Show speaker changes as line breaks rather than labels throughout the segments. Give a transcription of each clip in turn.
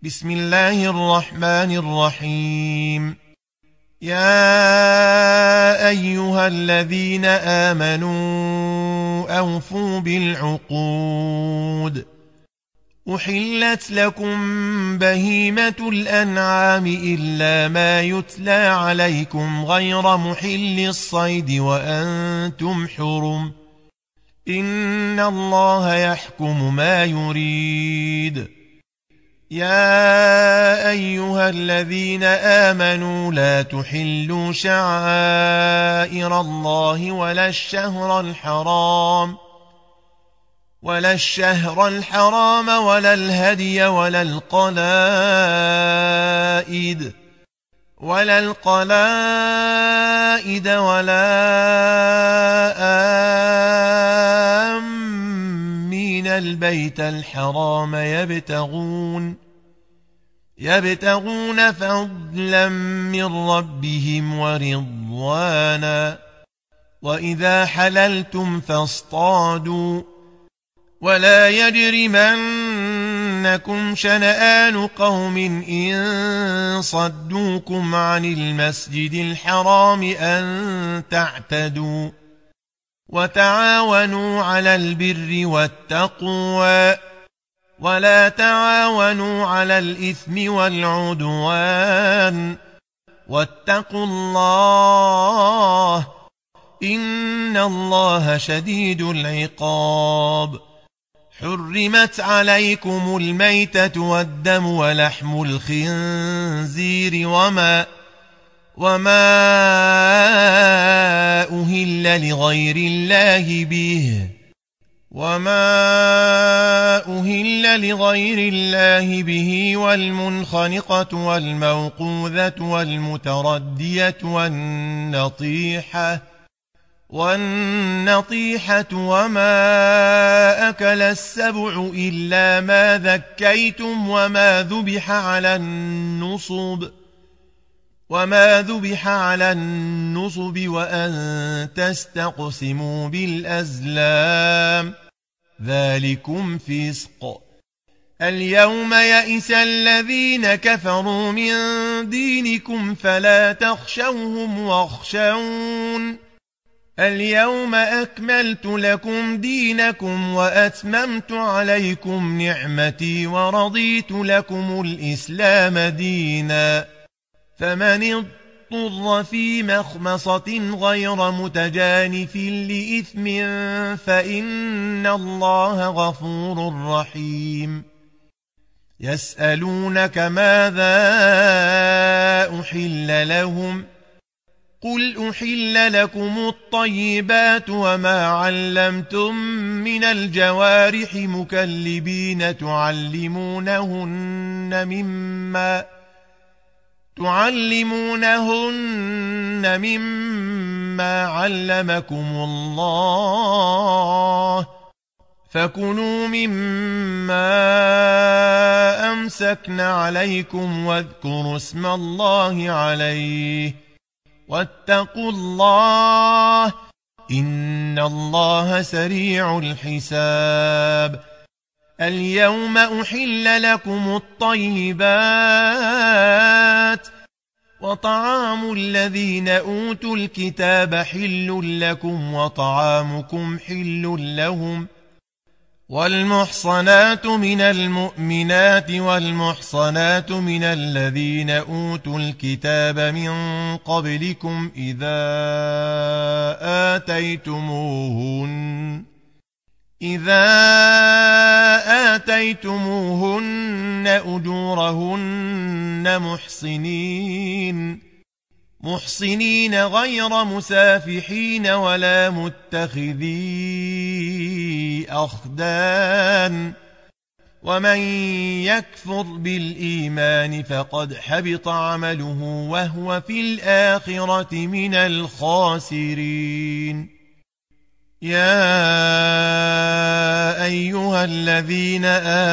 بسم الله الرحمن الرحيم. يا أيها الذين آمنوا أوفوا بالعقود. أحلت لكم بهيمة الأنعام إلا ما يتلى عليكم غير محل الصيد وأنتم حرم. إن الله يحكم ما يريد. يا أيها الذين آمنوا لا تحلوا شعائر الله ولا الشهر الحرام ولا الهدي ولا القلائد ولا آمين البيت الحرام يبتغون فضلا من ربهم ورضوانا. وإذا حللتم فاصطادوا ولا يجرمنكم شنآن قوم إن صدوكم عن المسجد الحرام أن تعتدوا. وتعاونوا على البر والتقوى ولا تعاونوا على الإثم والعدوان. واتقوا الله إن الله شديد العقاب. حرمت عليكم الميتة والدم ولحم الخنزير وما أهل لغير الله به والمنخنقة والموقوذة والمتردية والنطيحة وما أكل السبع إلا ما ذكيتم وما ذبح على النصب وأن تستقسموا بالأزلام ذلكم فسق. اليوم يئس الذين كفروا من دينكم فلا تخشوهم واخشون. اليوم أكملت لكم دينكم وأتممت عليكم نعمتي ورضيت لكم الإسلام دينا. فمن اضطر في مخمصة غير متجانف لإثم فإن الله غفور رحيم. يسألونك ماذا أحل لهم قل أحل لكم الطيبات وما علمتم من الجوارح مكلبين تعلمونهن مما علمكم الله فكلوا مما أمسكن عليكم واذكروا اسم الله عليه واتقوا الله إن الله سريع الحساب. اليوم أحل لكم الطيبات وطعام الذين أوتوا الكتاب حل لكم وطعامكم حل لهم. والمحصنات من المؤمنات والمحصنات من الذين أوتوا الكتاب من قبلكم إذا آتيتموهن أجورهن محصنين غير مسافحين ولا متخذي أخدان. ومن يكفر بالإيمان فقد حبط عمله وهو في الآخرة من الخاسرين. يا أيها الذين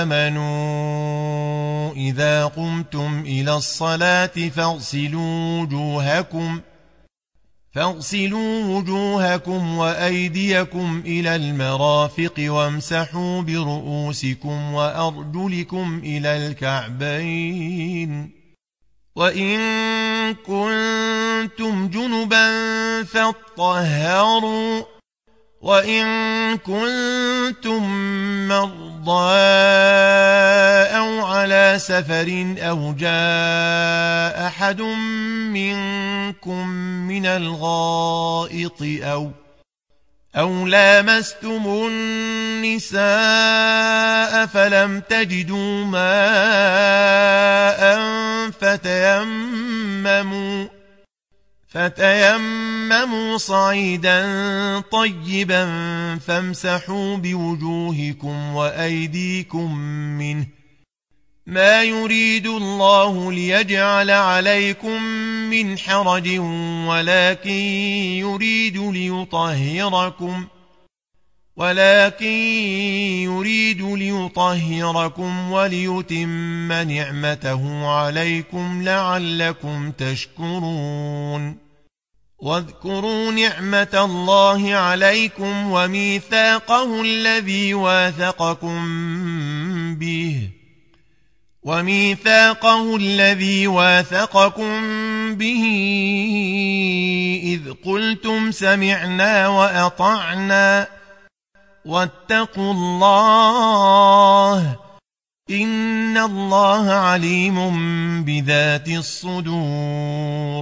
آمنوا إذا قمتم إلى الصلاة فاغسلوا فاغسلوا وجوهكم وأيديكم إلى المرافق وامسحوا برؤوسكم وأرجلكم إلى الكعبين وإن كنتم جنبا فاطهروا وإن كنتم مرضى أو على سفر أو جاء أحد منكم من الغائط أو لامستم النساء فلم تجدوا ماء فتيمموا صعيدا طيبا فامسحوا بوجوهكم وأيديكم منه ما يريد الله ليجعل عليكم من حرج ولكن يريد ليطهركم وليتم نعمته عليكم لعلكم تشكرون واذكروا نعمة الله عليكم وميثاقه الذي واثقكم به إذ قلتم سمعنا وأطعنا واتقوا الله إن الله عليم بذات الصدور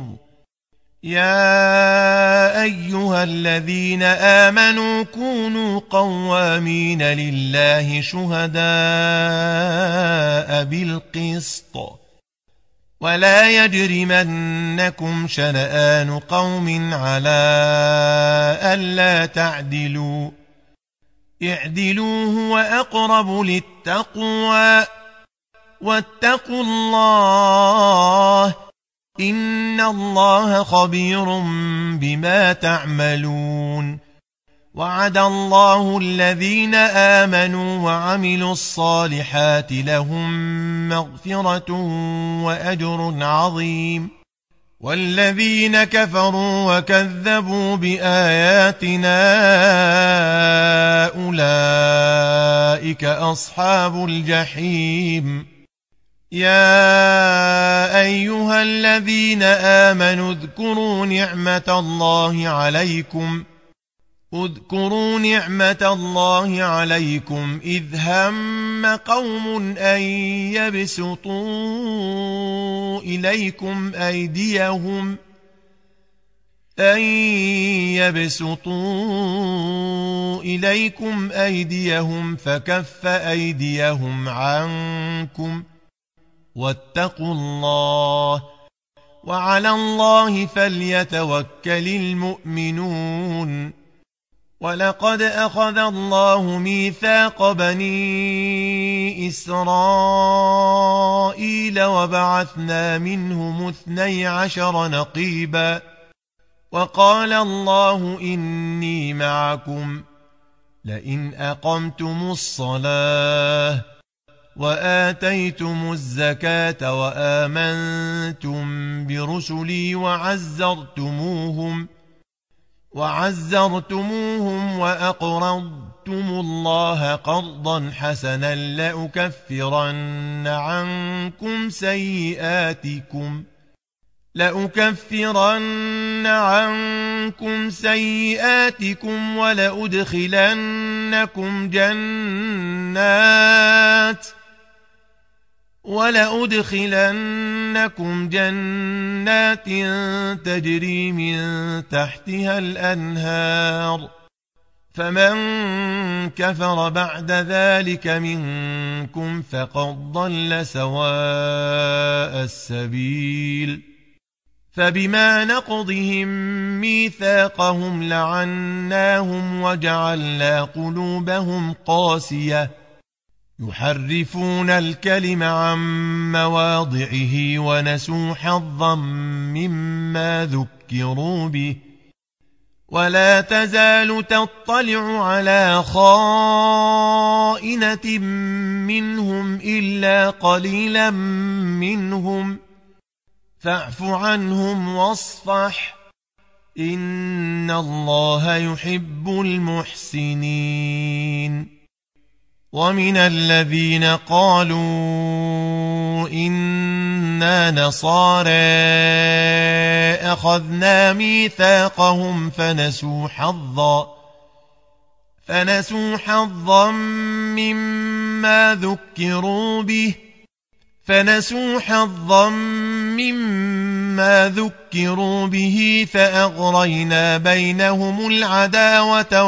يا أيها الذين آمنوا كونوا قوامين لله شهداء بالقسط ولا يجرمنكم شنآن قوم على ألا تعدلوا اعدلوا هو أقرب للتقوى واتقوا الله إن الله خبير بما تعملون وعد الله الذين آمنوا وعملوا الصالحات لهم مغفرة وأجر عظيم والذين كفروا وكذبوا بآياتنا أولئك أصحاب الجحيم يا أيها الذين آمنوا اذكروا نعمة الله عليكم إذ هم قوم أن يبسطوا إليكم أيديهم فكف أيديهم عنكم واتقوا الله وعلى الله فليتوكل المؤمنون ولقد أخذ الله ميثاق بني إسرائيل وبعثنا منهم 12 نقيبا وقال الله إني معكم لئن أقمتم الصلاة وآتيتم الزكاة وآمنتم برسلي وعزرتموهم وأقرضتم الله قرضا حسنا لأكفرن عنكم سيئاتكم ولأدخلنكم جنات تجري من تحتها الأنهار فمن كفر بعد ذلك منكم فقد ضل سواء السبيل فبما نقضهم ميثاقهم لعناهم وجعلنا قلوبهم قاسية يحرفون الكلم عن مواضعه ونسوا حظا مما ذكروا به ولا تزال تطلع على خائنة منهم إلا قليلا منهم فاعف عنهم واصفح إن الله يحب المحسنين. ومن الذين قالوا إنا نصارى أخذنا ميثاقهم فنسوا حظا مما ذكروا به فأغرينا بينهم العداوة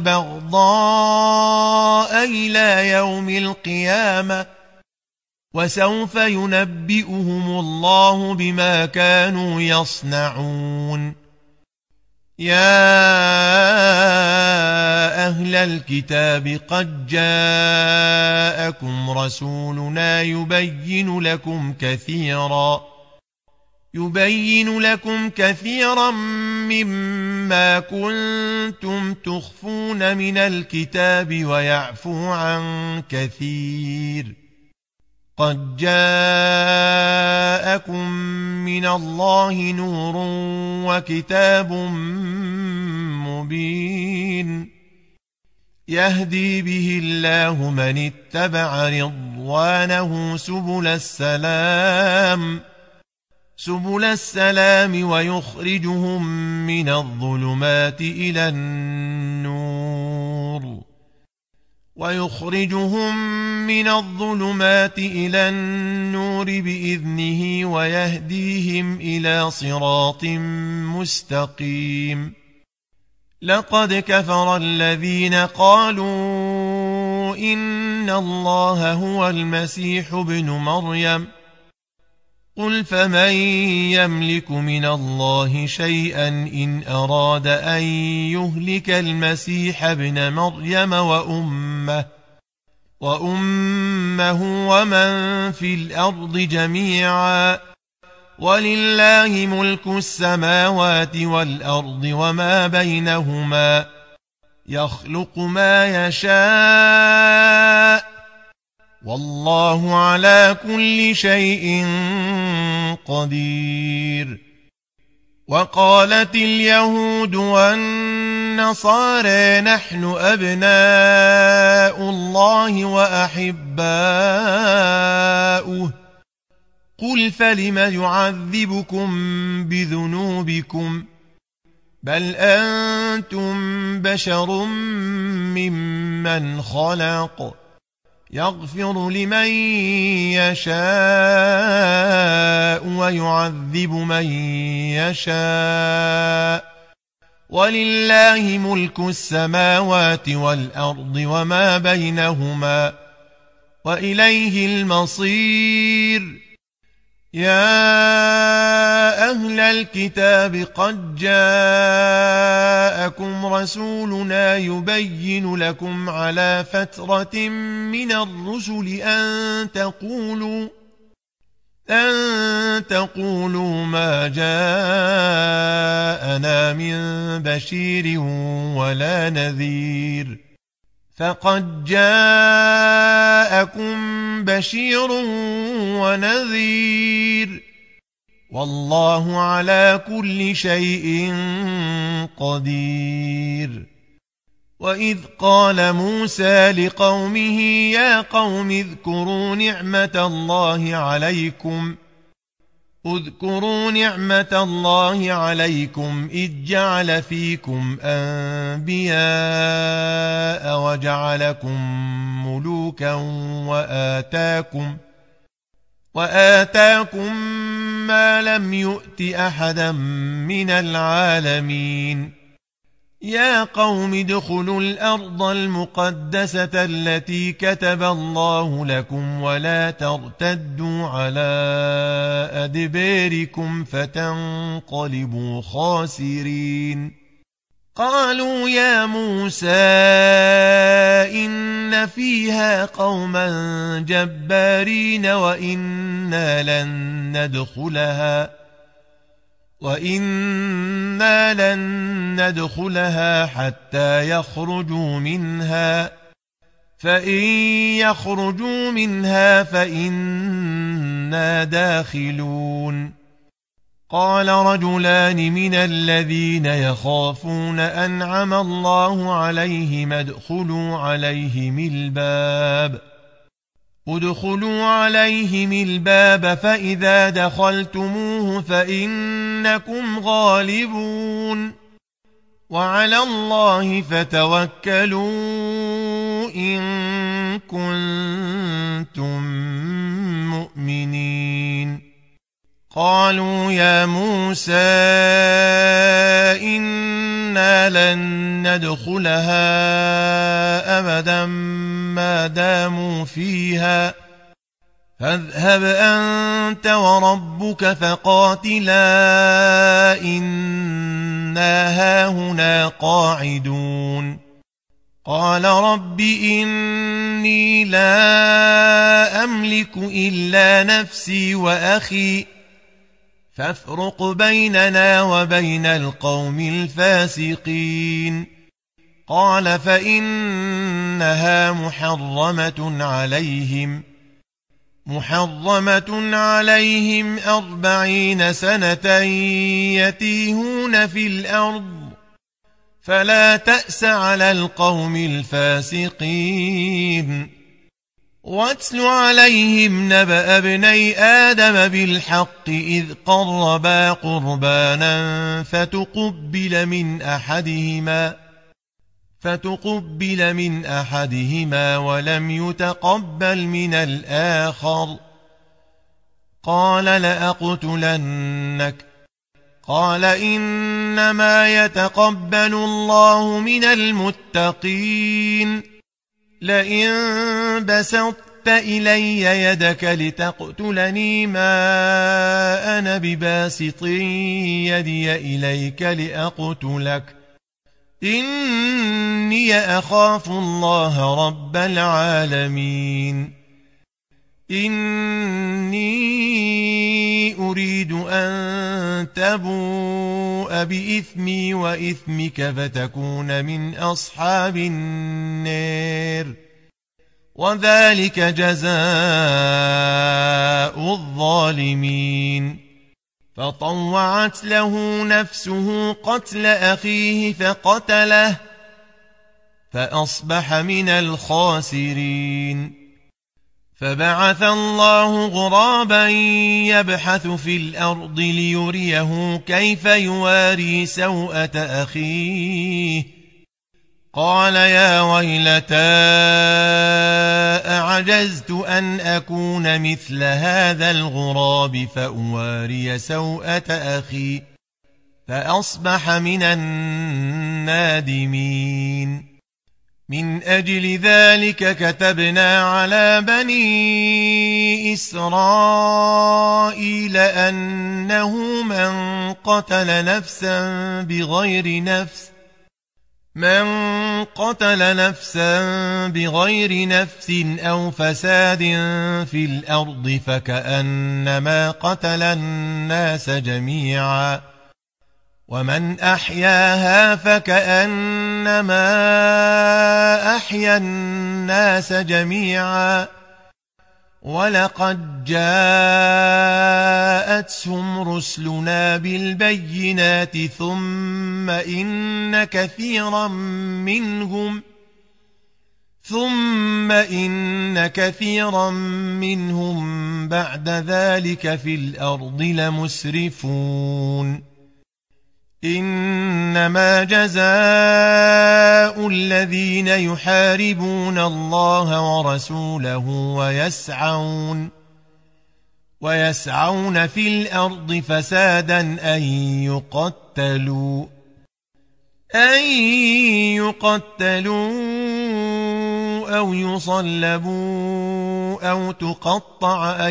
والبغضاء إلى يوم القيامة وسوف ينبئهم الله بما كانوا يصنعون. يا أهل الكتاب قد جاءكم رسولنا يبين لكم كثيرا مما كنتم تخفون من الكتاب ويعفو عن كثير. قد جاءكم من الله نور وكتاب مبين يهدي به الله من اتبع رضوانه سبل السلام ويخرجهم من الظلمات إلى النور بإذنه ويهديهم إلى صراط مستقيم. لقد كفر الذين قالوا إن الله هو المسيح ابن مريم قل فمن يملك من الله شيئا إن أراد أن يهلك المسيح ابن مريم وأمه ومن في الأرض جميعا ولله ملك السماوات والأرض وما بينهما يخلق ما يشاء والله على كل شيء قدير. وقالت اليهود والنصارى نحن أبناء الله وأحباؤه قل فلم يعذبكم بذنوبكم بل أنتم بشر ممن خلق يغفر لمن يشاء ويعذب من يشاء ولله ملك السماوات والأرض وما بينهما وإليه المصير. يا أهل الكتاب قد جاءكم رسولنا يبين لكم على فترة من الرسل أن تقولوا ما جاءنا من بشير ولا نذير فقد جاءكم بشير ونذير والله على كل شيء قدير. وإذ قال موسى لقومه يا قوم اذكروا نعمة الله عليكم إذ جعل فيكم أنبياء وجعلكم ملوكا وآتاكم ما لم يؤت أحدا من العالمين. يا قوم ادخلوا الأرض المقدسة التي كتب الله لكم ولا ترتدوا على أدباركم فتنقلبوا خاسرين. قالوا يا موسى إن فيها قوما جبارين وإنا لن ندخلها حتى يخرجوا منها فإن يخرجوا منها فإنا داخلون. قال رجلان من الذين يخافون أنعم الله عليهم ادخلوا عليهم الباب فإذا دخلتموه فإنكم غالبون وعلى الله فتوكلوا إن كنتم مؤمنين قالوا يا موسى إنا لن ندخلها أبدا ما داموا فيها فاذهب أنت وربك فقاتلا إنا هاهنا قاعدون قال رب إني لا أملك إلا نفسي وأخي فافرق بيننا وبين القوم الفاسقين قال فإنها محرمة عليهم 40 سنة يتيهون في الأرض فلا تأس على القوم الفاسقين واتل عليهم نبأ ابني آدم بالحق إذ قربا قربانا فتقبل من أحدهما ولم يتقبل من الآخر قال لأقتلنك قال إنما يتقبل الله من المتقين لئن بسطت إلي يدك لتقتلني ما أنا بباسط يدي إليك لأقتلك إني أخاف الله رب العالمين إني أريد أن تبوء بإثمي وإثمك فتكون من أصحاب النار وذلك جزاء الظالمين فطوعت له نفسه قتل أخيه فقتله فأصبح من الخاسرين فبعث الله غرابا يبحث في الأرض ليريه كيف يواري سوءة أخيه قال يا ويلتى أعجزت أن أكون مثل هذا الغراب فأواري سوءة أخي فأصبح من النادمين من أجل ذلك كتبنا على بني إسرائيل أنه من قتل نفسا بغير نفس أو فساد في الأرض فكأنما قتل الناس جميعا ومن أحياها فكأنما أحيا الناس جميعا ولقد جاءتهم رسلنا بالبينات ثم إن كثيرا منهم بعد ذلك في الأرض لمسرفون إنما جزاء الذين يحاربون الله ورسوله ويسعون في الأرض فسادا أن يقتلوا أو يصلبوا أو تقطع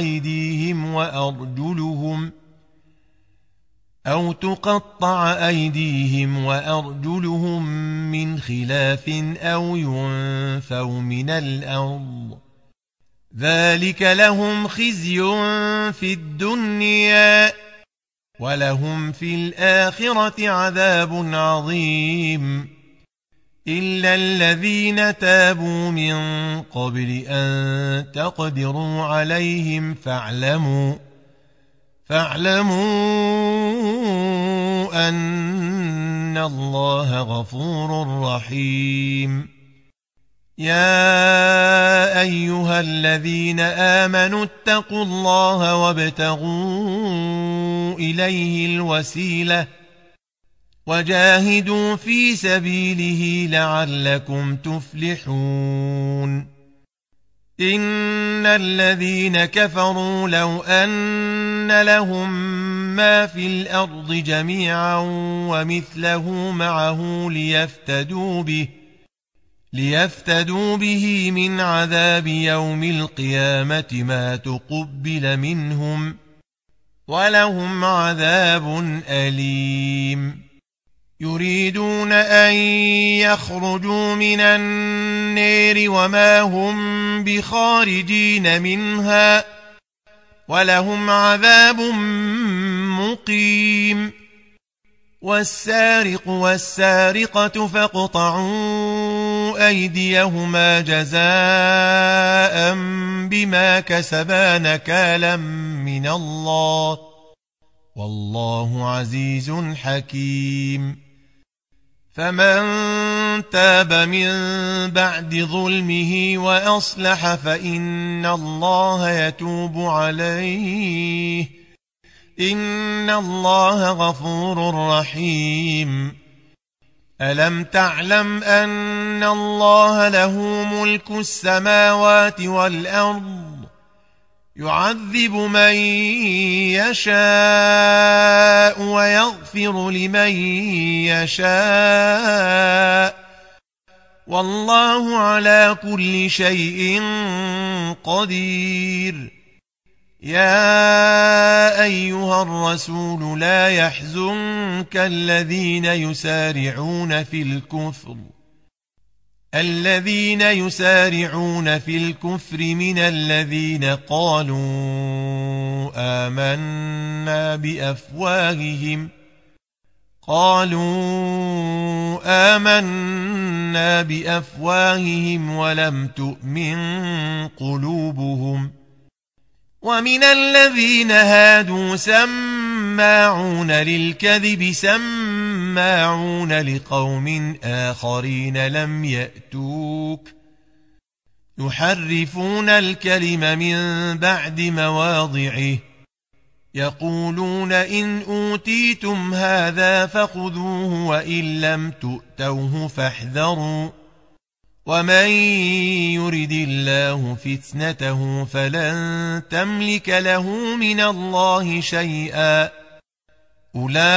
أيديهم وأرجلهم من خلاف أو ينفوا من الأرض ذلك لهم خزي في الدنيا ولهم في الآخرة عذاب عظيم إلا الذين تابوا من قبل أن تقدروا عليهم فاعلموا أن الله غفور رحيم يا أيها الذين آمنوا اتقوا الله وابتغوا إليه الوسيلة وجاهدوا في سبيله لعلكم تفلحون إن الذين كفروا لو أن لهم ما في الأرض جميعا ومثله معه ليفتدوا به من عذاب يوم القيامة ما تقبل منهم ولهم عذاب أليم يريدون أن يخرجوا من النار وما هم بخارجين منها ولهم عذاب مقيم والسارق والسارقة فاقطعوا أيديهما جزاء بما كسبا نكالا من الله والله عزيز حكيم فمن تاب من بعد ظلمه وأصلح فإن الله يتوب عليه إن الله غفور رحيم ألم تعلم أن الله له ملك السماوات والأرض يعذب من يشاء ويغفر لمن يشاء والله على كل شيء قدير يا أيها الرسول لا يحزنك الذين يسارعون في الكفر من الذين قالوا آمنا بأفواههم ولم تؤمن قلوبهم ومن الذين هادوا سماعون للكذب سماعون لقوم آخرين لم يأتوك يحرفون الكلم من بعد مواضعه يقولون إن أوتيتم هذا فخذوه وإن لم تؤتوه فاحذروا ومن يرد الله فتنته فلن تملك له من الله شيئا أولئك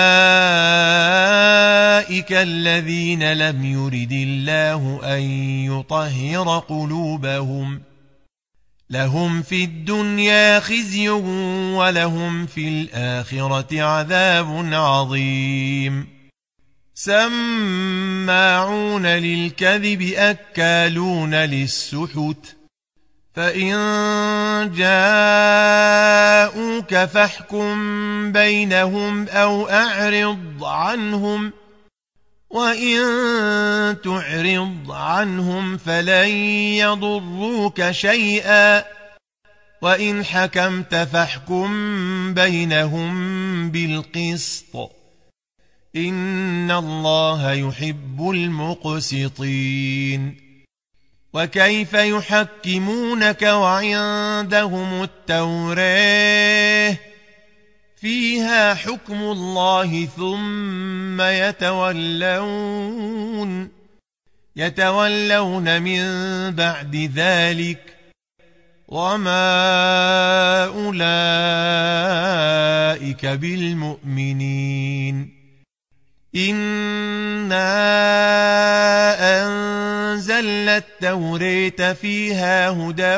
الذين لم يرد الله أن يطهر قلوبهم لهم في الدنيا خزي ولهم في الآخرة عذاب عظيم سماعون للكذب أكالون للسحت فإن جاءوك فاحكم بينهم أو أعرض عنهم وإن تعرض عنهم فلن يضروك شيئا وإن حكمت فاحكم بينهم بالقسط إن الله يحب المقسطين وكيف يحكمونك وعندهم التوراة فيها حكم الله ثم يتولون من بعد ذلك وما أولئك بالمؤمنين إنا أنزلنا التوراة فيها هدى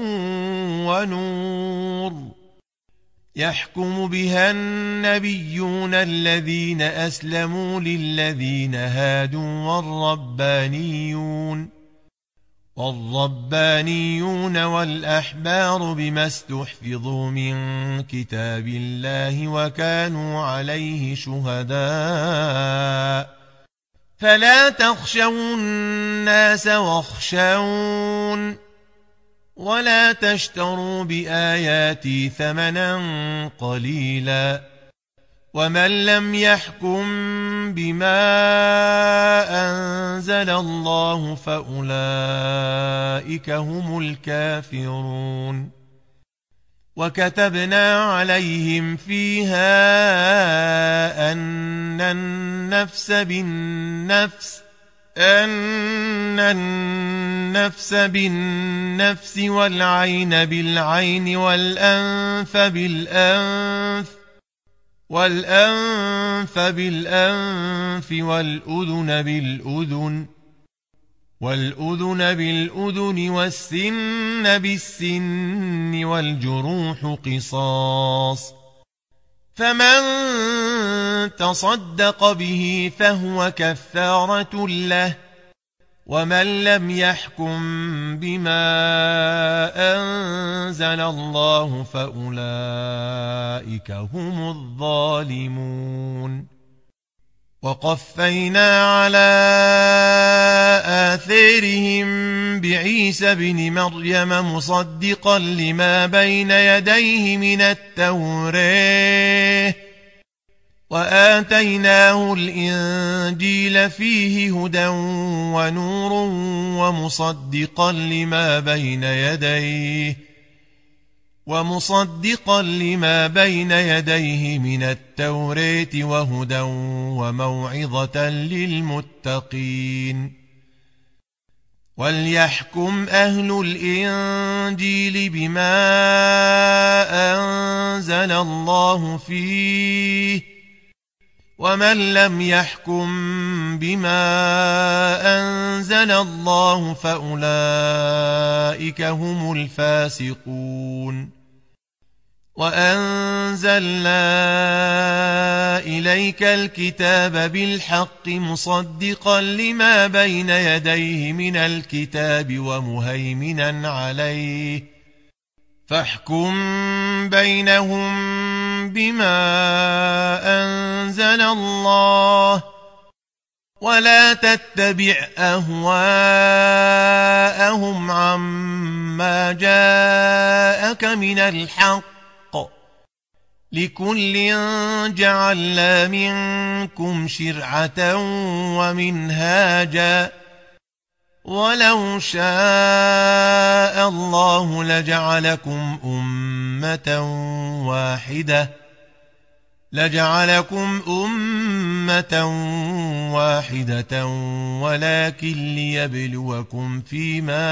ونور يحكم بها النبيون الذين أسلموا للذين هادوا والربانيون والأحبار بما استحفظوا من كتاب الله وكانوا عليه شهداء فلا تخشوا الناس واخشون ولا تشتروا بآياتي ثمنا قليلا ومن لم يحكم بما أنزل الله فأولئك هم الكافرون وكتبنا عليهم فيها أن النفس بالنفس والعين بالعين والأنف بالأنف والأذن بالأذن والسن بالسن والجروح قصاص فمن تصدق به فهو كفارة له ومن لم يحكم بما أنزل الله فأولئك هم الظالمون وقفينا على آثارهم بعيسى بن مريم مصدقا لما بين يديه من التوراة وآتيناه الإنجيل فيه هدى ونور ومصدقا لما بين يديه من التوراة وهدى وموعظة للمتقين وليحكم أهل الإنجيل بما أنزل الله فيه ومن لم يحكم بما أنزل الله فأولئك هم الفاسقون وأنزلنا إليك الكتاب بالحق مصدقا لما بين يديه من الكتاب ومهيمنا عليه فاحكم بينهم بما أنزل الله ولا تتبع أهواءهم عما جاءك من الحق لكل جعلنا منكم شرعة ومنهاجا ولو شاء الله لجعلكم أمة واحدة ولكن ليبلوكم فيما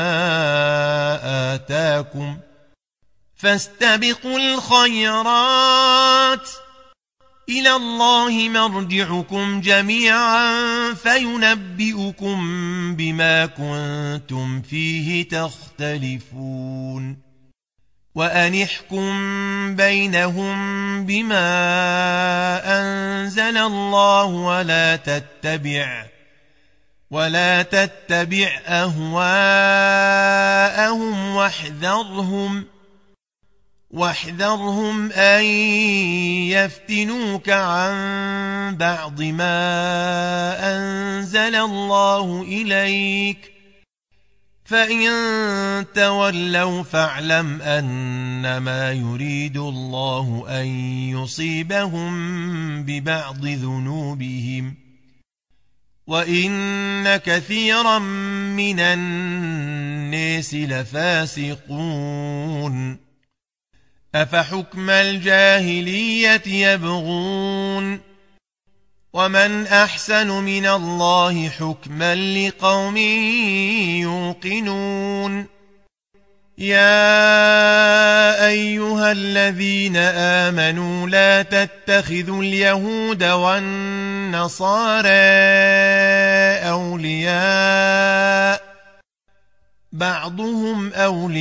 آتاكم فاستبقوا الخيرات إلى الله مرجعكم جميعا فينبئكم بما كنتم فيه تختلفون وأن احكم بينهم بما أنزل الله ولا تتبع أهواءهم واحذرهم أن يفتنوك عن بعض ما أنزل الله إليك فإن تولوا فاعلم أنما يريد الله أن يصيبهم ببعض ذنوبهم وإن كثيرا من الناس لفاسقون أفحكم الجاهلية يبغون ومن أحسن من الله حكما لقوم يوقنون يا أيها الذين آمنوا لا تتخذوا اليهود والنصارى أولياء بعضهم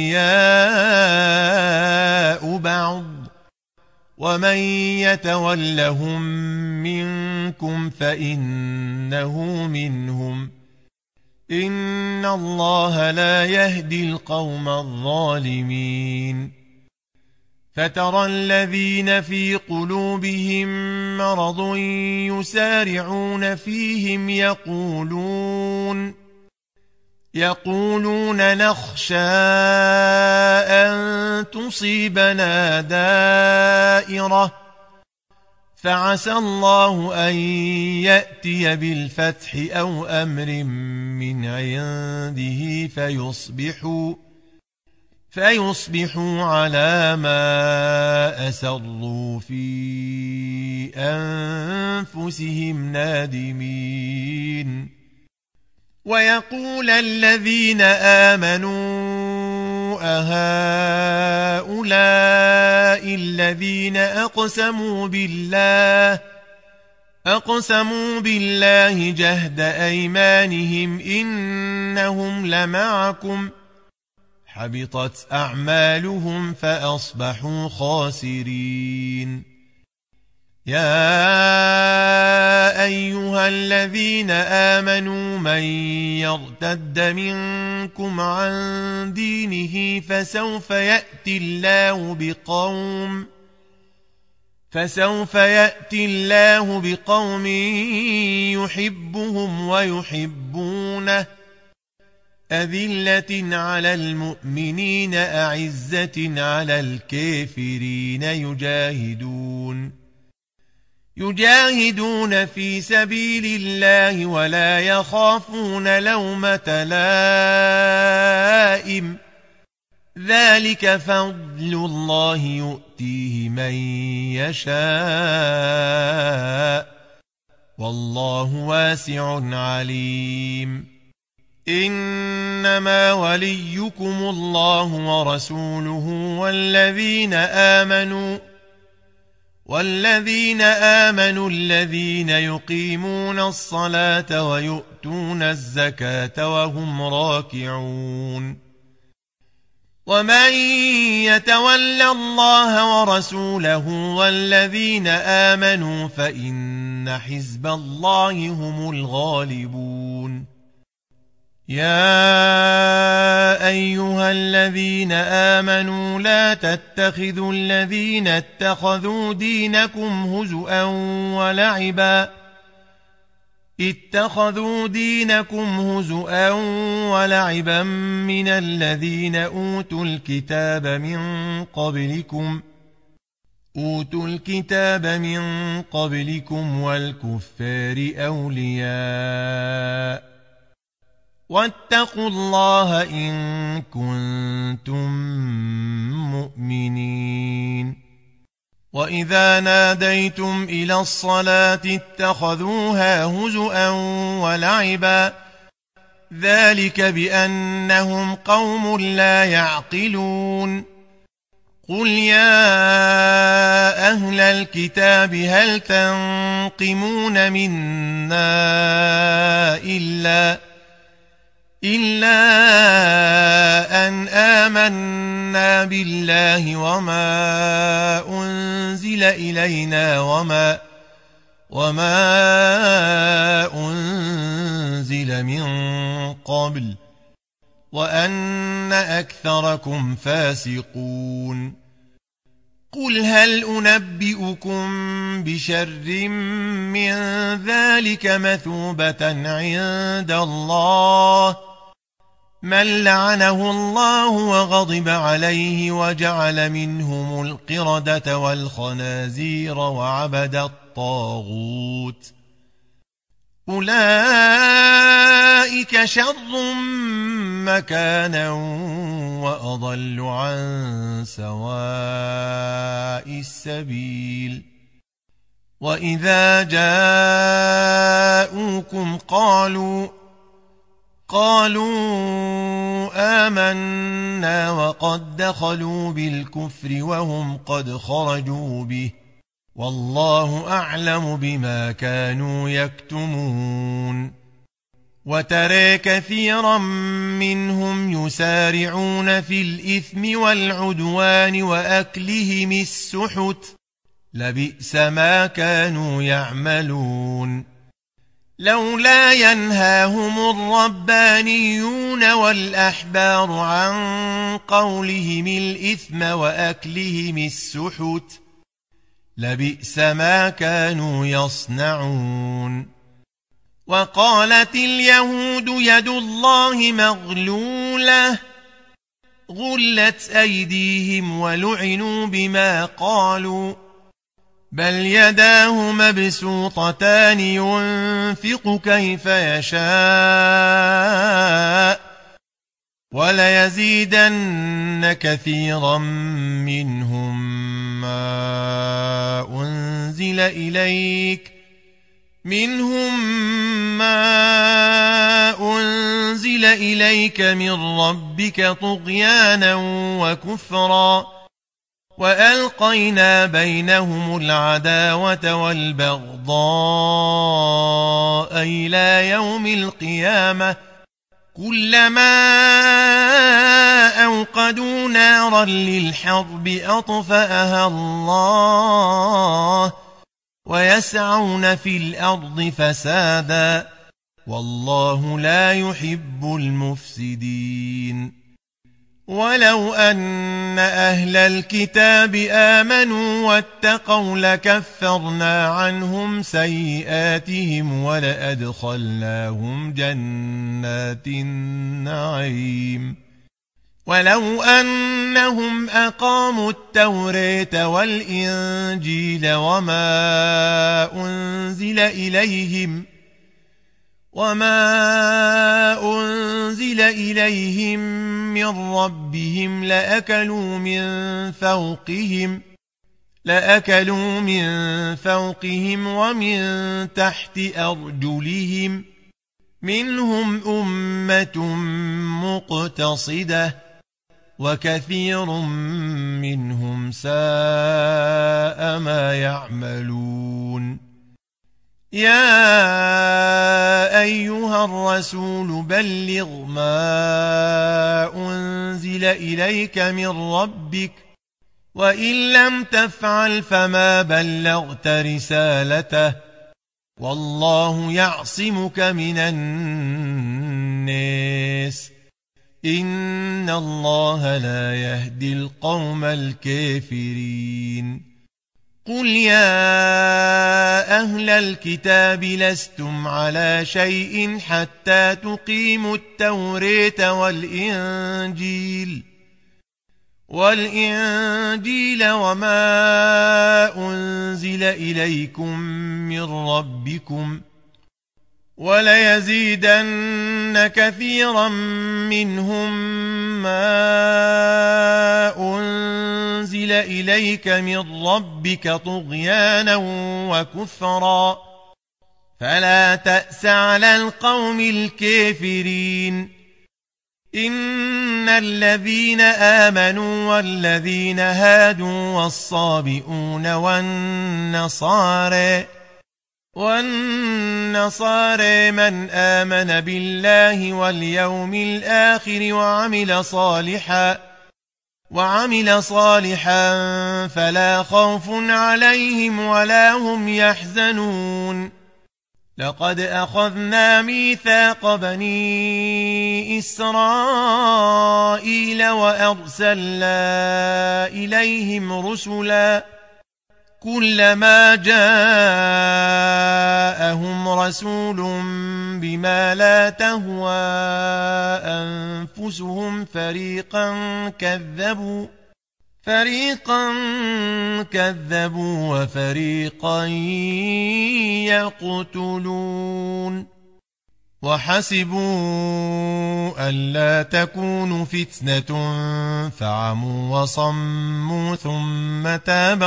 أولياء بعض ومن يتولهم منكم فإنه منهم إن الله لا يهدي القوم الظالمين فترى الذين في قلوبهم مرض يسارعون فيهم يقولون نخشى أن تصيبنا دائرة فعسى الله أن يأتي بالفتح أو أمر من عنده فيصبحوا على ما أسروا في أنفسهم نادمين ويقول الذين آمنوا أهؤلاء الذين أقسموا بالله جهد أيمانهم إنهم لمعكم حبطت أعمالهم فأصبحوا خاسرين يا أيها الذين آمنوا من يرتد منكم عن دينه فسوف يأتي الله بقوم يحبهم ويحبونه أذلة على المؤمنين أعزة على الكافرين يجاهدون في سبيل الله ولا يخافون لومة لائم ذلك فضل الله يؤتيه من يشاء والله واسع عليم إنما وليكم الله ورسوله والذين آمنوا الذين يقيمون الصلاة ويؤتون الزكاة وهم راكعون ومن يتول الله ورسوله والذين آمنوا فإن حزب الله هم الغالبون يا أيها الذين آمنوا لا تتخذوا الذين اتخذوا دينكم هزؤا ولعبا من الذين أوتوا الكتاب من قبلكم والكفار أولياء واتقوا الله إن كنتم مؤمنين وإذا ناديتم إلى الصلاة اتخذوها هزؤا ولعبا ذلك بأنهم قوم لا يعقلون قل يا أهل الكتاب هل تنقمون منا إلا أن آمنا بالله وما أنزل إلينا وما أنزل من قبل وأن أكثركم فاسقون قل هل أنبئكم بشر من ذلك مثوبة عند الله من لعنه الله وغضب عليه وجعل منهم القردة والخنازير وعبد الطاغوت أولئك شر مكانا وأضل عن سواء السبيل وإذا جاءوكم قالوا آمنا وقد دخلوا بالكفر وهم قد خرجوا به والله أعلم بما كانوا يكتمون وترى كثيرا منهم يسارعون في الإثم والعدوان وأكلهم السحت لبئس ما كانوا يعملون لولا ينهاهم الربانيون والأحبار عن قولهم الإثم وأكلهم السحت لبئس ما كانوا يصنعون وقالت اليهود يد الله مغلولة غلت أيديهم ولعنوا بما قالوا بل يداه مبسوطتان ينفق كيف يشاء وليزيدن كثيرا منهم ما أنزل إليك من ربك طغيانا وكفرا وألقينا بينهم العداوة والبغضاء إلى يوم القيامة كلما أوقدوا نارا للحرب أطفأها الله ويسعون في الأرض فسادا والله لا يحب المفسدين ولو أن أهل الكتاب آمنوا واتقوا لكفرنا عنهم سيئاتهم ولأدخلناهم جنات النعيم ولو أنهم أقاموا التوراة والإنجيل وما أنزل إليهم من ربهم لأكلوا من فوقهم ومن تحت أرجلهم منهم أمة مقتصدة وكثير منهم ساء ما يعملون يا أيها الرسول بلغ ما أنزل إليك من ربك وإن لم تفعل فما بلغت رسالته والله يعصمك من الناس إن الله لا يهدي القوم الكافرين قل يا أهل الكتاب لستم على شيء حتى تقيموا التوراة والإنجيل وما أنزل إليكم من ربكم وليزيدن كثيرا منهم ما أنزل إليك من ربك طغيانا وكفرا فلا تأس على القوم الكافرين إن الذين آمنوا والذين هادوا والصابئون والنصارى من آمن بالله واليوم الآخر وعمل صالحا فلا خوف عليهم ولا هم يحزنون لقد أخذنا ميثاق بني إسرائيل وأرسلنا إليهم رسلا كلما جاءهم رسول بما لا تهوى أنفسهم فريقا كذبوا وفريقا يقتلون وحسبوا ألا تكون فتنة فعموا وصموا ثم تاب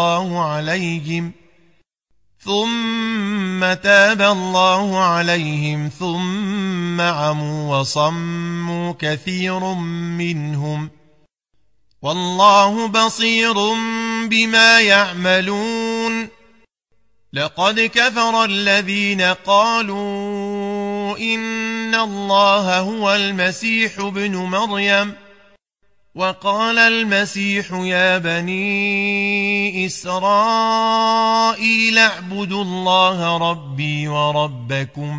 الله عليهم ثم عموا وصموا كثير منهم والله بصير بما يعملون لقد كفر الذين قالوا إن الله هو المسيح ابن مريم وقال المسيح يا بني إسرائيل اعبدوا الله ربي وربكم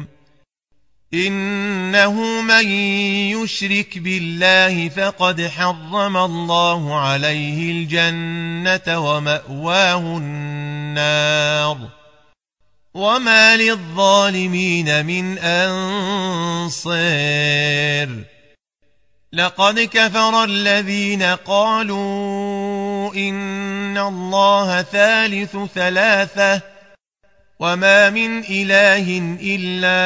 إنه من يشرك بالله فقد حرم الله عليه الجنة ومأواه النار وما للظالمين من أنصير لقد كفر الذين قالوا إن الله ثالث ثلاثة وما من إله إلا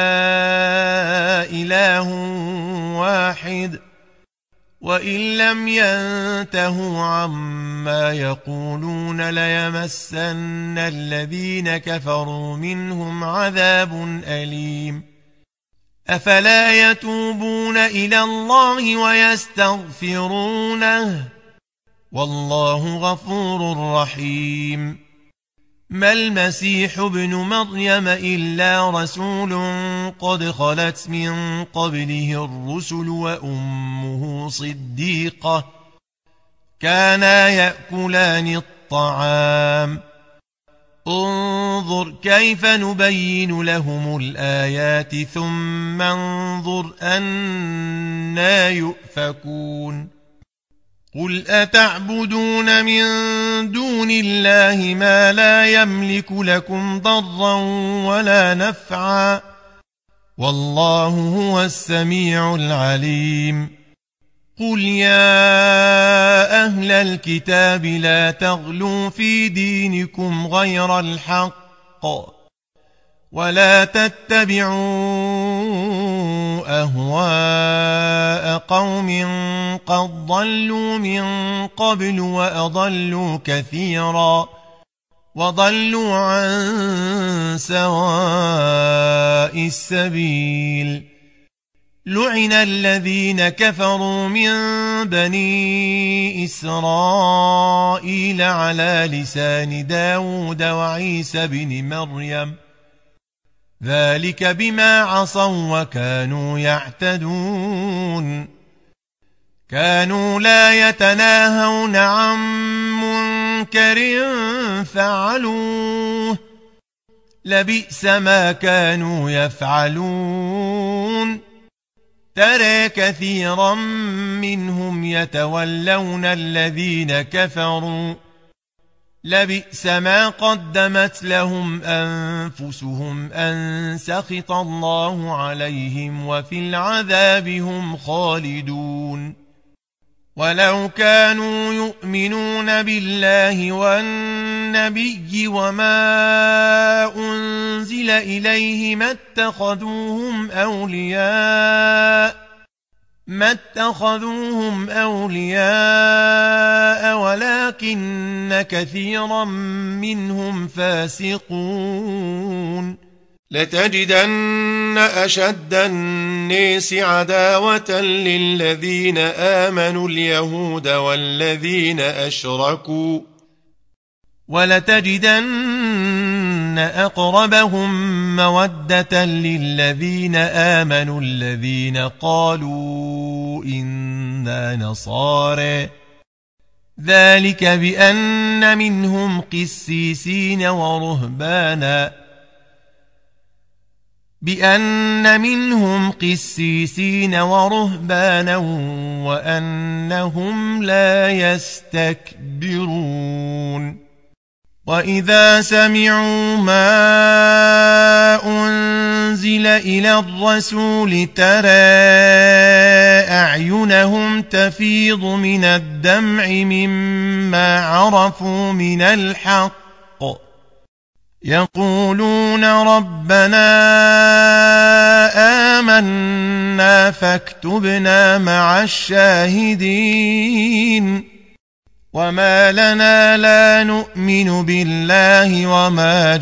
إله واحد وإن لم ينتهوا عما يقولون ليمسن الذين كفروا منهم عذاب أليم أفلا يتوبون إلى الله ويستغفرونه والله غفور رحيم ما المسيح ابن مريم إلا رسول قد خلت من قبله الرسل وأمه صديقة كانا يأكلان الطعام انظر كيف نبين لهم الآيات ثم انظر أنى يؤفكون قل أتعبدون من دون الله ما لا يملك لكم ضرا ولا نفعا والله هو السميع العليم قل يا أهل الكتاب لا تغلوا في دينكم غير الحق ولا تتبعوا أهواء قوم قد ضلوا من قبل وأضلوا كثيرا وضلوا عن سواء السبيل لعن الذين كفروا من بني إسرائيل على لسان داود وعيسى بن مريم ذلك بما عصوا وكانوا يعتدون كانوا لا يتناهون عن منكر فعلوه لبئس ما كانوا يفعلون ترى كثيرا منهم يتولون الذين كفروا لبئس ما قدمت لهم أنفسهم أن سخط الله عليهم وفي العذاب هم خالدون ولو كانوا يؤمنون بالله والنبي وما أنزل إليه ما اتخذوهم أولياء ولكن كثيرا منهم فاسقون لتجدن أشد الناس عداوة للذين آمنوا اليهود والذين أشركوا ولتجدن أقربهم مودة للذين آمنوا الذين قالوا إنا نصارى ذلك بأن منهم قسيسين ورهبانا وأنهم لا يستكبرون وإذا سمعوا ما أنزل إلى الرسول ترى أعينهم تفيض من الدمع مما عرفوا من الحق يقولون ربنا آمنا فاكتبنا مع الشاهدين وما لنا لا نؤمن بالله وما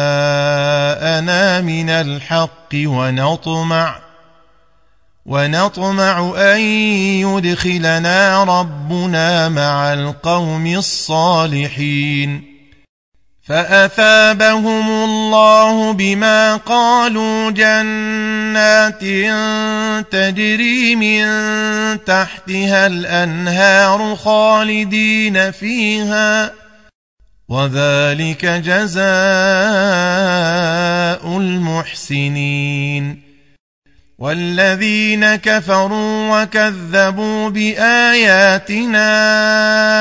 جاءنا من الحق ونطمع أن يدخلنا ربنا مع القوم الصالحين فأثابهم الله بما قالوا جنات تجري من تحتها الأنهار خالدين فيها وذلك جزاء المحسنين والذين كفروا وكذبوا بآياتنا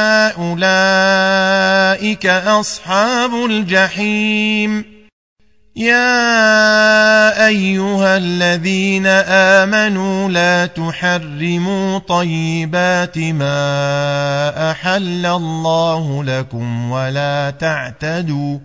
أولئك أصحاب الجحيم يا أيها الذين آمنوا لا تحرموا طيبات ما أحل الله لكم ولا تعتدوا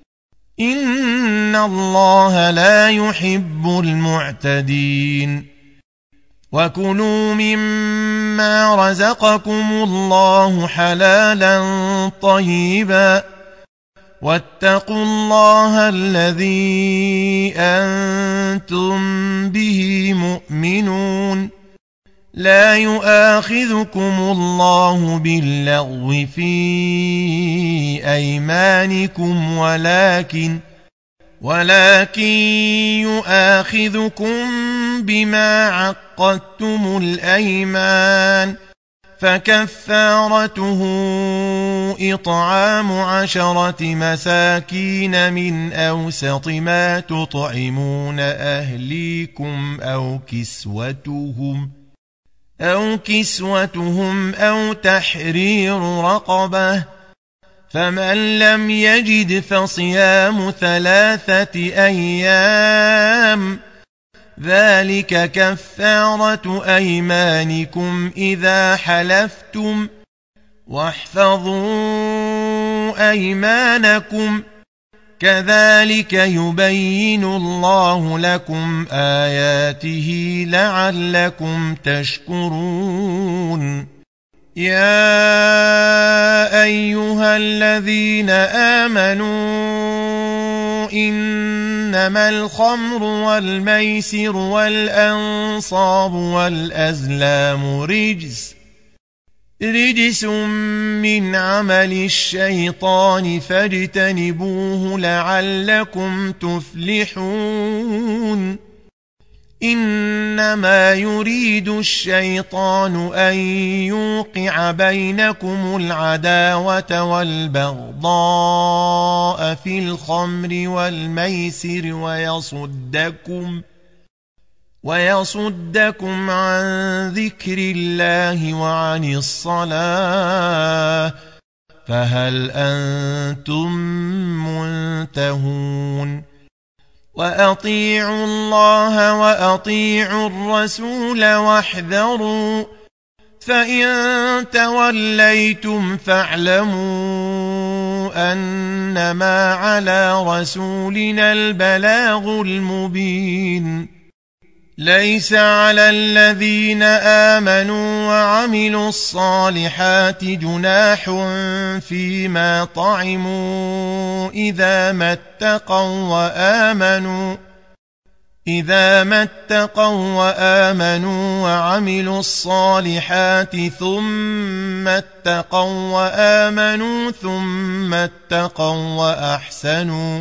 إن الله لا يحب المعتدين وكلوا مما رزقكم الله حلالا طيبا واتقوا الله الذي أنتم به مؤمنون لا يؤاخذكم الله باللغو في أيمانكم ولكن يؤاخذكم بما عقدتم الأيمان فكفارته إطعام 10 مساكين من أوسط ما تطعمون أهليكم أو كسوتهم أو تحرير رقبة فمن لم يجد فصيام 3 أيام ذلك كفارة أيمانكم إذا حلفتم واحفظوا أيمانكم كذلك يبين الله لكم آياته لعلكم تشكرون يا أيها الذين آمنوا إنما الخمر والميسر والأنصاب والأزلام رجس من عمل الشيطان فاجتنبوه لعلكم تفلحون إنما يريد الشيطان أن يوقع بينكم العداوة والبغضاء في الخمر والميسر ويصدكم عن ذكر الله وعن الصلاة فهل أنتم منتهون وأطيعوا الله وأطيعوا الرسول واحذروا فإن توليتم فاعلموا أنما على رسولنا البلاغ المبين ليس على الذين آمنوا وعملوا الصالحات جناح فيما طعموا إذا ما اتقوا وآمنوا وعملوا الصالحات ثم اتقوا وآمنوا ثم اتقوا وأحسنوا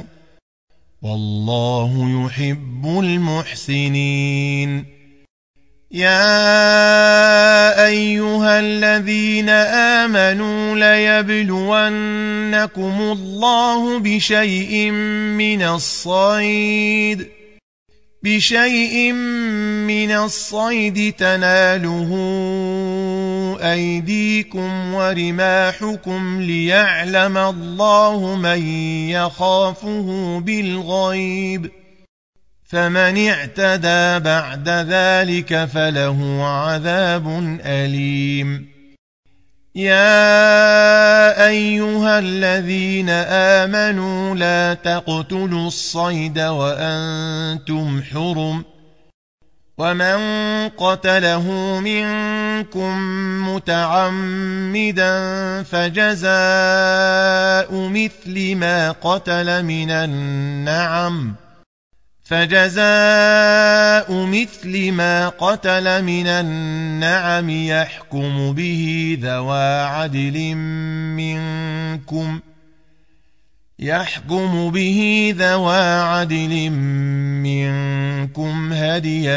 والله يحب المحسنين يا أيها الذين آمنوا ليبلونكم الله بشيء من الصيد تناله أيديكم ورماحكم ليعلم الله من يخافه بالغيب فمن اعتدى بعد ذلك فله عذاب أليم يا أيها الذين آمنوا لا تقتلوا الصيد وأنتم حرم ومن قتله منكم متعمدا فجزاء مثل ما قتل من النعم يحكم به ذوى عدل منكم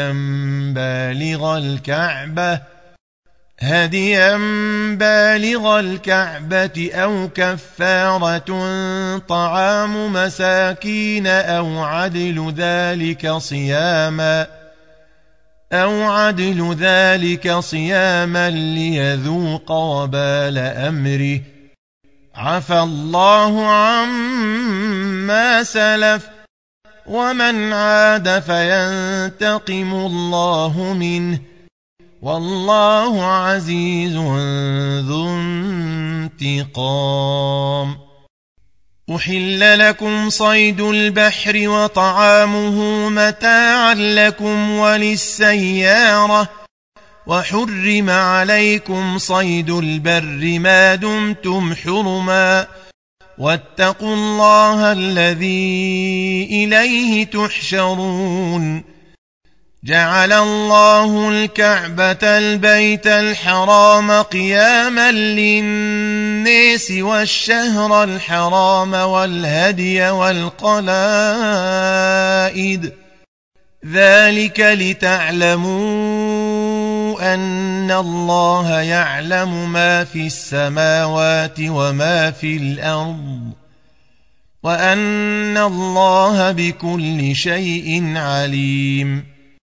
هديا بالغ الكعبة أو كفارة طعام مساكين أو عدل ذلك صياما ليذوق وبال أمره عفى الله عما سلف ومن عاد فينتقم الله منه والله عزيز ذو انتقام. أحل لكم صيد البحر وطعامه متاعا لكم وللسيارة وحرم عليكم صيد البر ما دمتم حرما واتقوا الله الذي إليه تحشرون. جعل الله الكعبة البيت الحرام قياما للناس والشهر الحرام والهدي والقلائد ذلك لتعلموا أن الله يعلم ما في السماوات وما في الأرض وأن الله بكل شيء عليم.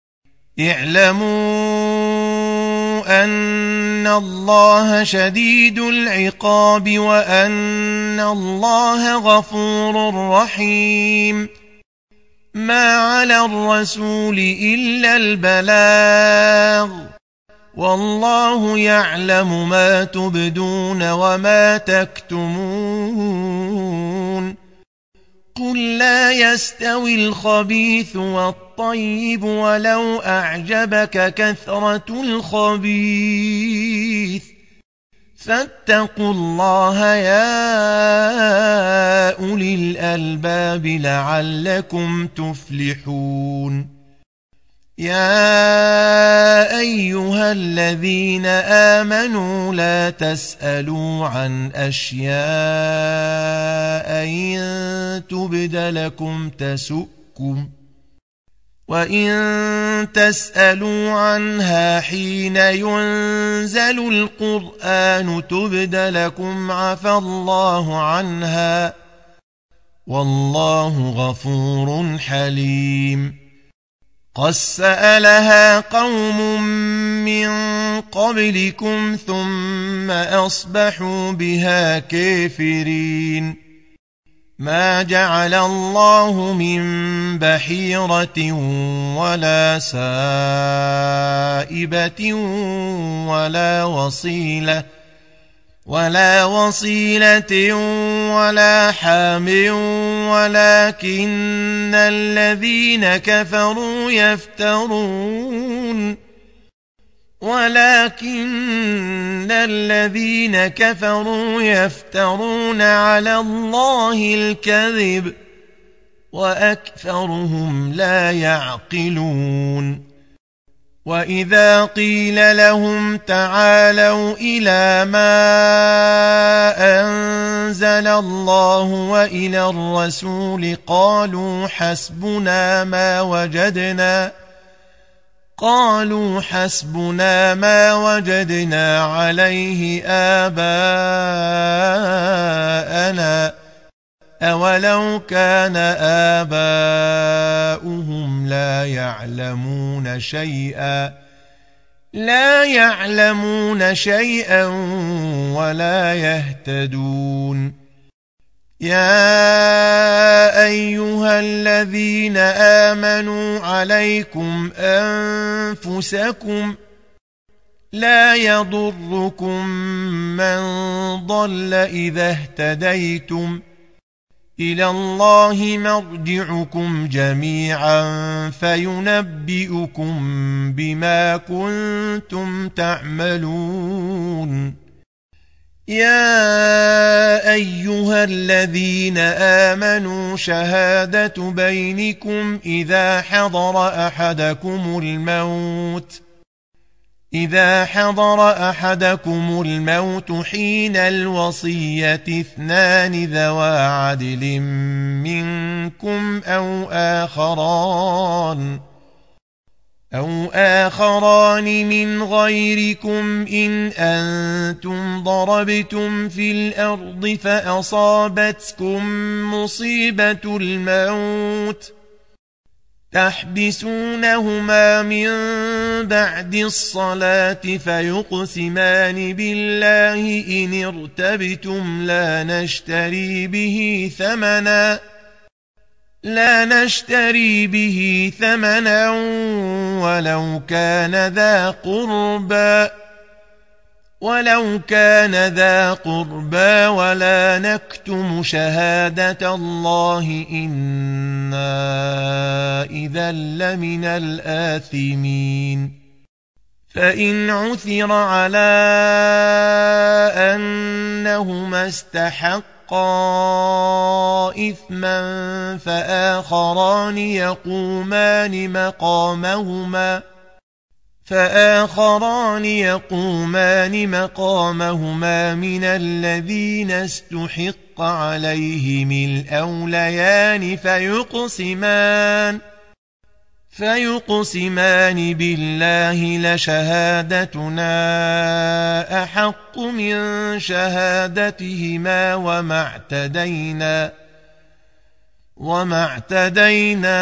اعلموا أن الله شديد العقاب وأن الله غفور رحيم. ما على الرسول إلا البلاغ والله يعلم ما تبدون وما تكتمون. قل لا يستوي الخبيث والطيب ولو أعجبك كثرة الخبيث فاتقوا الله يا أولي الألباب لعلكم تفلحون. يا أيها الذين آمنوا لا تسألوا عن أشياء إن تبد لكم تسؤكم وإن تسألوا عنها حين ينزل القرآن تبد لكم عفى الله عنها والله غفور حليم. قد سألها قوم من قبلكم ثم أصبحوا بها كافرين. ما جعل الله من بحيرة ولا سائبة ولا وصيلة ولا حام ولكن الذين كفروا يفترون على الله الكذب وأكثرهم لا يعقلون. وإذا قيل لهم تعالوا إلى ما أنزل الله وإلى الرسول قالوا حسبنا ما وجدنا عليه آباءنا أولو كان آباؤهم لا يعلمون شيئا ولا يهتدون. يا أيها الذين آمنوا عليكم أنفسكم لا يضركم من ضل إذا اهتديتم إلى الله مرجعكم جميعا فينبئكم بما كنتم تعملون. يا أيها الذين آمنوا شهادة بينكم إذا حضر أحدكم الموت حين الوصية 2 ذوى عدل منكم أو آخران من غيركم إن أنتم ضربتم في الأرض فأصابتكم مصيبة الموت تحبسونهما من بعد الصلاة فيقسمان بالله إن ارتبتم لا نشتري به ثمنا لا نشتري به ثمنا ولو كان ذا قربى ولا نكتم شهادة الله إنا إذا لمن الآثمين فإن عثر على أنهما استحقا إثما فآخران يقومان مقامهما من الذين استحق عليهم الأوليان فيقسمان بالله لشهادتنا أحق من شهادتهما وما اعتدينا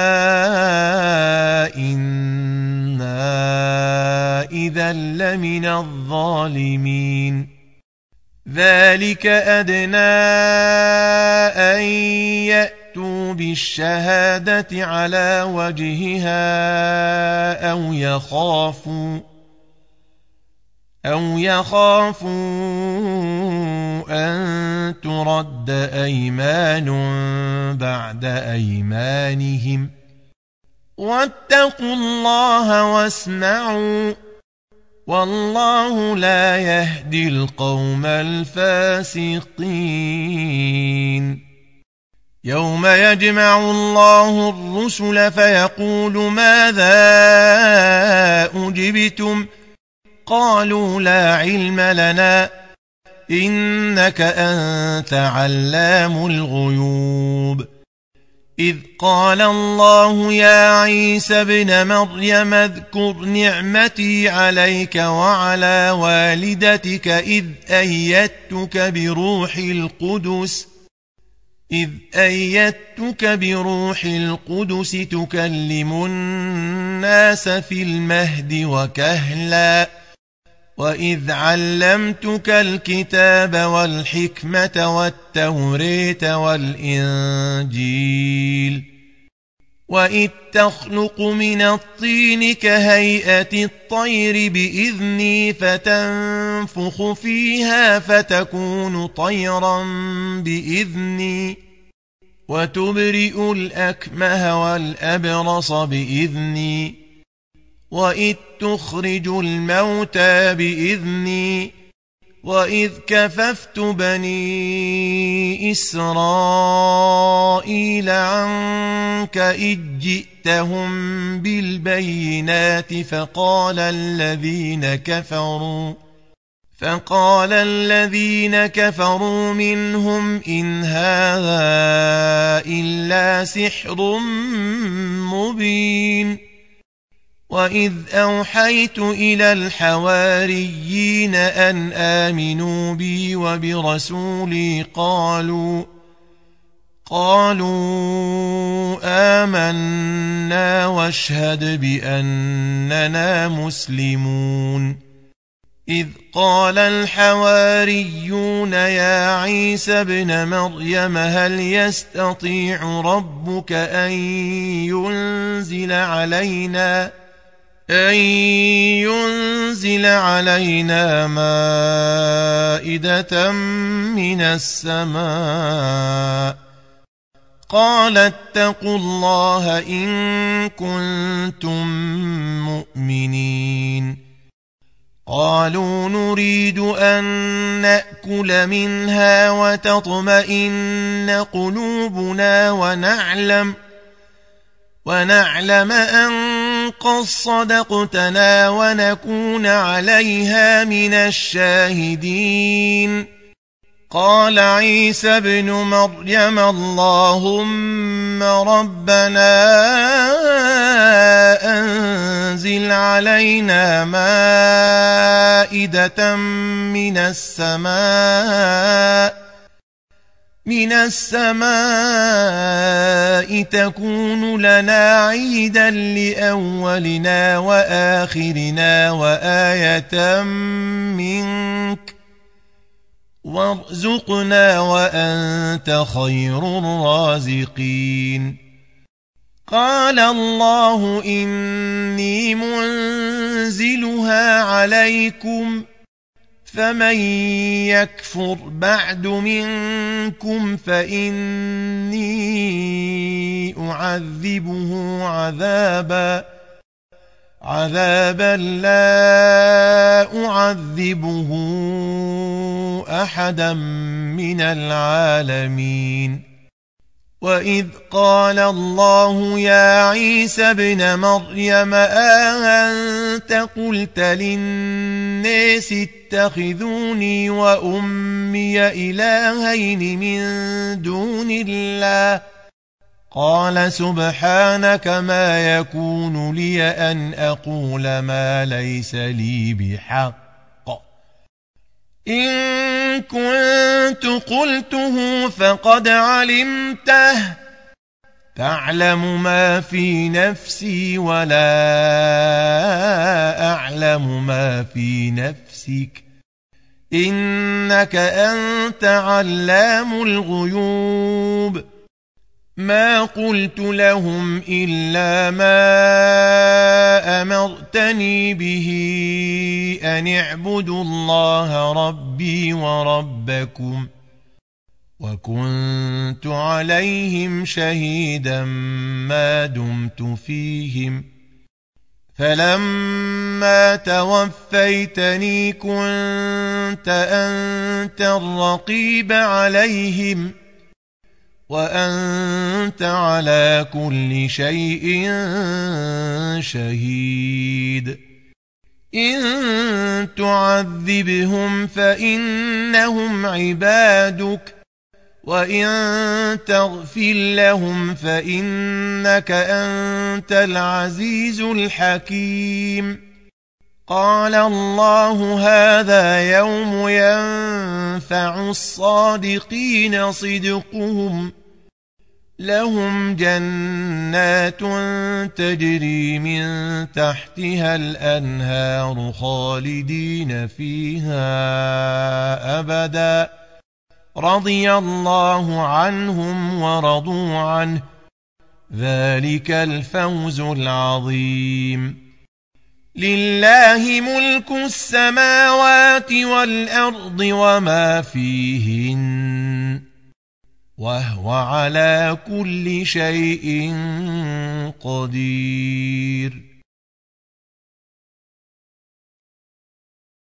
إنا إذا لمن الظالمين ذلك أدنى أن يأتوا بالشهادة على وجهها أو يخافوا أن ترد أيمان بعد أيمانهم واتقوا الله واسمعوا والله لا يهدي القوم الفاسقين يوم يجمع الله الرسل فيقول ماذا أجبتم قالوا لا علم لنا إنك أنت علام الغيوب إذ قال الله يا عيسى ابن مريم اذكر نعمتي عليك وعلى والدتك إذ أيدتك بروح القدس تكلم الناس في المهد وكهلا وإذ علمتك الكتاب والحكمة والتوريت والإنجيل وإذ تخلق من الطين كهيئة الطير بإذني فتنفخ فيها فتكون طيرا بإذني وتبرئ الأكمه والأبرص بإذني وإذ تخرج الموتى بإذني وإذ كففت بني إسرائيل عنك إذ جئتهم بالبينات فقال الذين كفروا منهم إن هذا إلا سحر مبين وإذ أوحيت إلى الحواريين أن آمنوا بي وبرسولي قالوا آمنا واشهد بأننا مسلمون إذ قال الحواريون يا عيسى ابن مريم هل يستطيع ربك أن ينزل علينا مائدة من السماء قال اتقوا الله إن كنتم مؤمنين قالوا نريد أن نأكل منها وتطمئن قلوبنا ونعلم أن قد صدقتنا ونكون عليها من الشاهدين قال عيسى ابن مريم اللهم ربنا أنزل علينا مائدة من السماء تكون لنا عيدا لأولنا وآخرنا وآية منك وارزقنا وأنت خير الرازقين. قال الله إني منزلها عليكم فمن يكفر بعد منكم فإني أعذبه عذابا لا أعذبه أحدا من العالمين. وإذ قال الله يا عيسى ابن مريم أأنت قلت للناس اتخذوني وأمي إلهين من دون الله قال سبحانك ما يكون لي أن أقول ما ليس لي بحق إن كنت قلته فقد علمته تعلم ما في نفسي ولا أعلم ما في نفسك إنك أنت علام الغيوب. ما قلت لهم إلا ما أمرتني به أن اعبدوا الله ربي وربكم وكنت عليهم شهيدا ما دمت فيهم فلما توفيتني كنت أنت الرقيب عليهم وأنت على كل شيء شهيد. إن تعذبهم فإنهم عبادك وإن تغفر لهم فإنك أنت العزيز الحكيم. قال الله هذا يوم ينفع الصادقين صدقهم لهم جنات تجري من تحتها الأنهار خالدين فيها أبدا رضي الله عنهم ورضوا عنه ذلك الفوز العظيم. لله ملك السماوات والأرض وما فيهن وهو على كل شيء قدير.